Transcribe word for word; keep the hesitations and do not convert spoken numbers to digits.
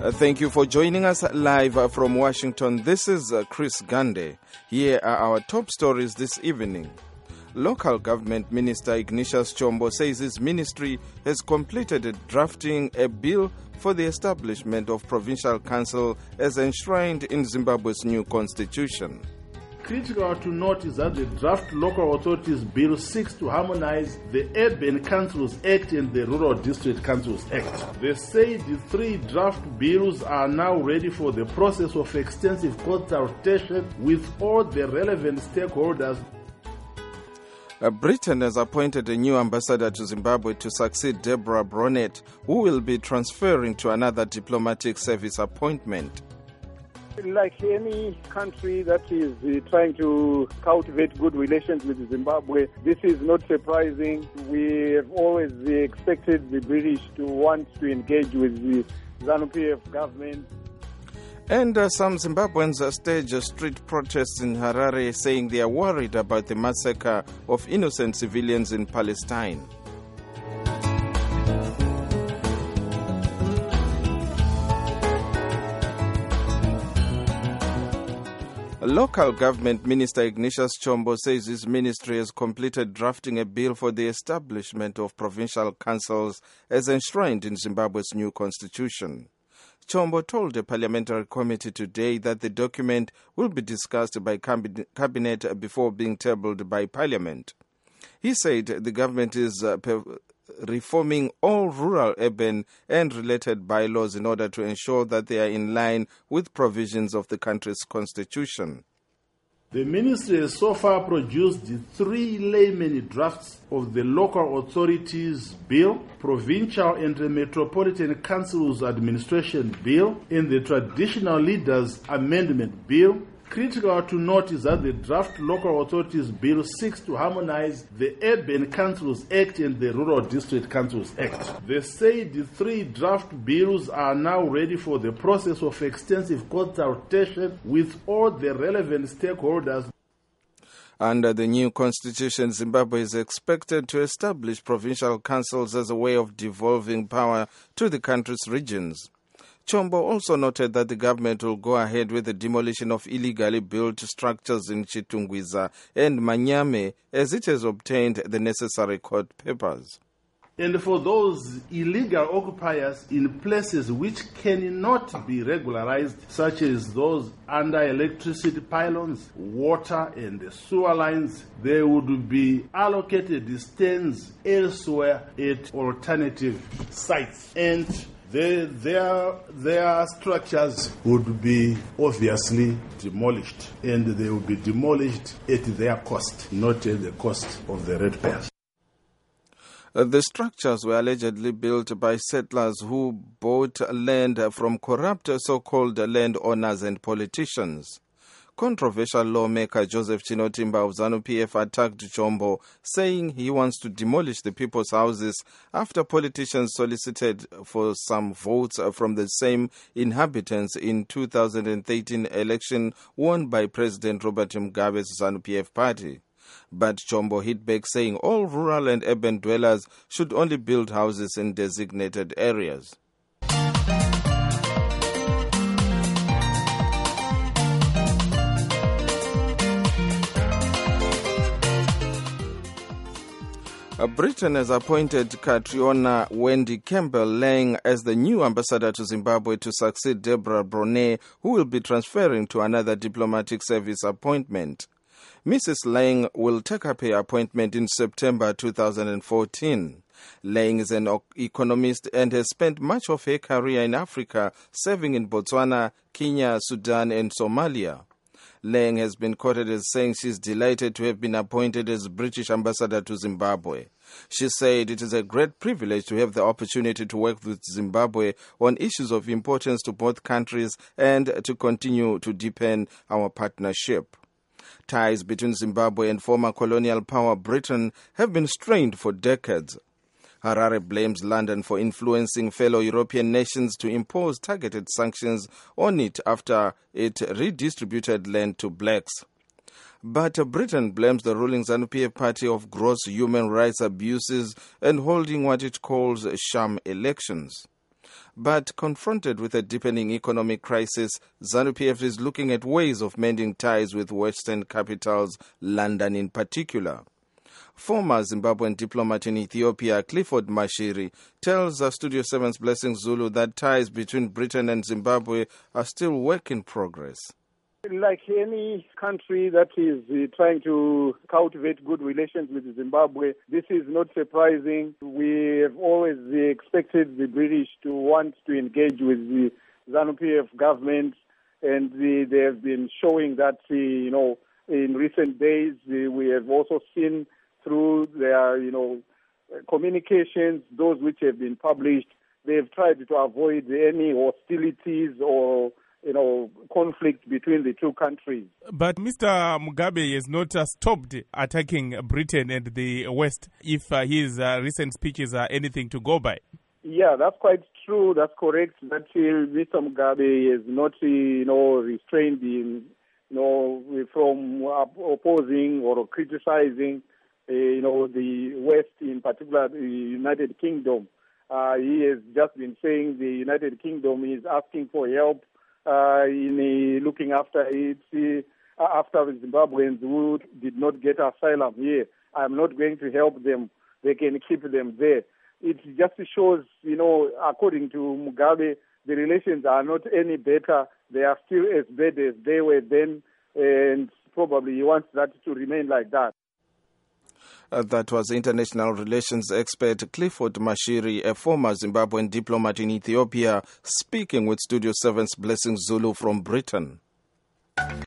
Uh, thank you for joining us live uh, from Washington. This is uh, Chris Gande. Here are our top stories this evening. Local Government Minister Ignatius Chombo says his ministry has completed drafting a bill for the establishment of provincial council as enshrined in Zimbabwe's new constitution. Critical to note is that the draft Local Authorities Bill seeks to harmonize the Urban Councils Act and the Rural District Councils Act. They say the three draft bills are now ready for the process of extensive consultation with all the relevant stakeholders. Uh, Britain has appointed a new ambassador to Zimbabwe to succeed Deborah Bronett, who will be transferring to another diplomatic service appointment. Like any country that is uh, trying to cultivate good relations with Zimbabwe, this is not surprising. We have always uh, expected the British to want to engage with the ZANU-P F government. And uh, some Zimbabweans uh, stage uh, street protests in Harare saying they are worried about the massacre of innocent civilians in Palestine. Local Government Minister Ignatius Chombo says his ministry has completed drafting a bill for the establishment of provincial councils as enshrined in Zimbabwe's new constitution. Chombo told a parliamentary committee today that the document will be discussed by cabinet before being tabled by parliament. He said the government is uh, reforming all rural, urban and related bylaws in order to ensure that they are in line with provisions of the country's constitution. The ministry has so far produced the three layman drafts of the Local Authorities Bill, Provincial and Metropolitan Councils Administration Bill, and the Traditional Leaders Amendment Bill. Critical to note is that the draft Local Authorities Bill seeks to harmonize the Urban Councils Act and the Rural District Councils Act. They say the three draft bills are now ready for the process of extensive consultation with all the relevant stakeholders. Under the new constitution, Zimbabwe is expected to establish provincial councils as a way of devolving power to the country's regions. Chombo also noted that the government will go ahead with the demolition of illegally built structures in Chitungwiza and Manyame as it has obtained the necessary court papers. And for those illegal occupiers in places which cannot be regularized, such as those under electricity pylons, water and sewer lines, they would be allocated stands elsewhere at alternative sites. And They, their, their structures would be obviously demolished, and they will be demolished at their cost, not at the cost of the ratepayers. Uh, the structures were allegedly built by settlers who bought land from corrupt so-called landowners and politicians. Controversial lawmaker Joseph Chinotimba of ZANU-P F attacked Chombo, saying he wants to demolish the people's houses after politicians solicited for some votes from the same inhabitants in two thousand thirteen election won by President Robert Mugabe's ZANU-P F party. But Chombo hit back, saying all rural and urban dwellers should only build houses in designated areas. Britain has appointed Catriona Wendy Campbell Lang as the new ambassador to Zimbabwe to succeed Deborah Bronett, who will be transferring to another diplomatic service appointment. Missus Lang will take up her appointment in September two thousand fourteen. Lang is an economist and has spent much of her career in Africa, serving in Botswana, Kenya, Sudan, and Somalia. Lang has been quoted as saying she's delighted to have been appointed as British ambassador to Zimbabwe. She said it is a great privilege to have the opportunity to work with Zimbabwe on issues of importance to both countries and to continue to deepen our partnership. Ties between Zimbabwe and former colonial power Britain have been strained for decades. Harare blames London for influencing fellow European nations to impose targeted sanctions on it after it redistributed land to blacks. But Britain blames the ruling ZANU-P F party of gross human rights abuses and holding what it calls sham elections. But confronted with a deepening economic crisis, ZANU-P F is looking at ways of mending ties with Western capitals, London in particular. Former Zimbabwean diplomat in Ethiopia, Clifford Mashiri, tells uh, Studio seven's Blessing Zulu that ties between Britain and Zimbabwe are still work in progress. Like any country that is uh, trying to cultivate good relations with Zimbabwe, this is not surprising. We have always uh, expected the British to want to engage with the ZANU-P F government, and uh, they have been showing that, uh, you know, in recent days. Uh, we have also seen through their, you know, communications, those which have been published, they have tried to avoid any hostilities or, you know, conflict between the two countries. But Mister Mugabe has not uh, stopped attacking Britain and the West, if uh, his uh, recent speeches are anything to go by. Yeah, that's quite true. That's correct. But uh, Mister Mugabe is not, uh, you know, restrained in, you know, from opposing or criticizing, uh, you know, the West, in particular the United Kingdom. Uh, he has just been saying the United Kingdom is asking for help Uh, in uh, looking after it, uh, after the Zimbabweans who did not get asylum here. I'm not going to help them. They can keep them there. It just shows, you know, according to Mugabe, the relations are not any better. They are still as bad as they were then, and probably he wants that to remain like that. Uh, that was international relations expert Clifford Mashiri, a former Zimbabwean diplomat in Ethiopia, speaking with Studio seven's Blessing Zulu from Britain.